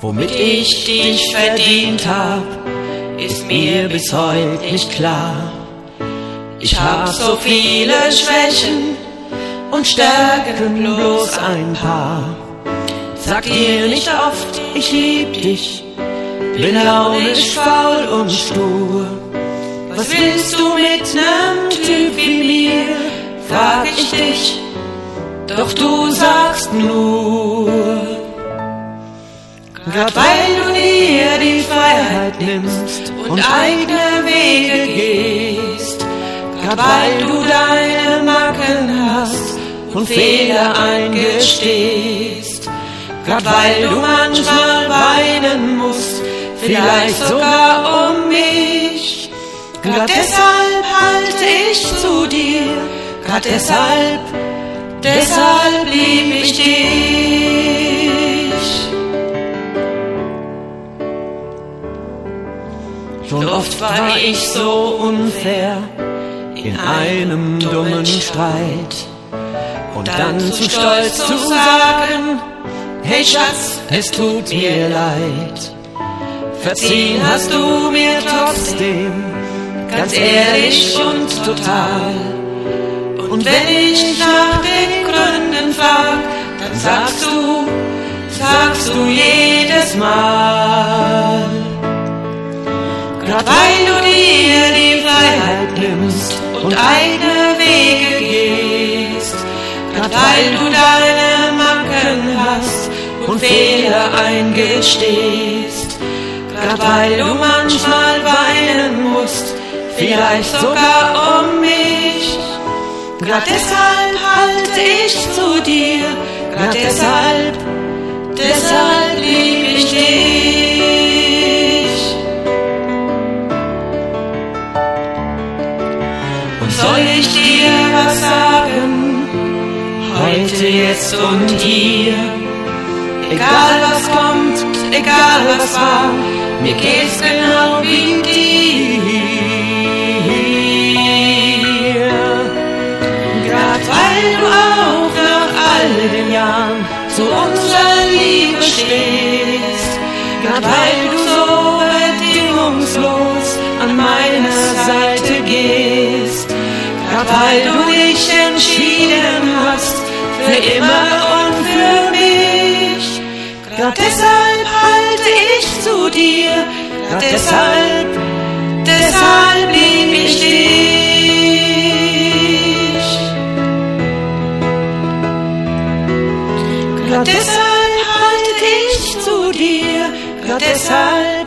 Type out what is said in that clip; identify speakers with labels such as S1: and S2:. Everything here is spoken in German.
S1: womit ich dich verdient hab, ist mir bis heute nicht klar. Ich hab so viele Schwächen und Stärken bloß ein paar. Sag dir nicht oft, ich lieb dich, bin launisch, faul und stur. Was willst du mit nem Typ wie mir, frag ich dich, doch du sagst nur. Grad weil du dir die Freiheit nimmst und eigene Wege gehst, grad weil du deine Macken hast und Fehler eingestehst, grad weil du manchmal weinen musst, vielleicht sogar um mich, grad deshalb halte ich zu dir, grad deshalb lieb ich dich. Schon oft war ich so unfair in einem dummen Streit und dann zu stolz zu sagen, hey Schatz, es tut mir leid. Verziehen hast du mir trotzdem, ganz ehrlich und total. Und wenn ich nach den Gründen frag, dann sagst du jedes Mal. Grad weil du dir die Freiheit nimmst und eigene Wege gehst, grad weil du deine Macken hast und Fehler eingestehst, grad weil du manchmal weinen musst, vielleicht sogar um mich, grad deshalb halte ich zu dir, grad deshalb lieb ich dich. Und soll ich dir was sagen, heute, jetzt und hier, egal was kommt, egal was war, mir geht's genau wie dir. Grad weil du auch nach all den Jahren zu unserer Liebe stehst, grad weil du so bedingungslos an meiner Seite gehst, grad weil du dich entschieden hast, für immer und für mich, grad deshalb halte ich zu dir, grad deshalb lieb ich dich. Grad deshalb halte ich zu dir, grad deshalb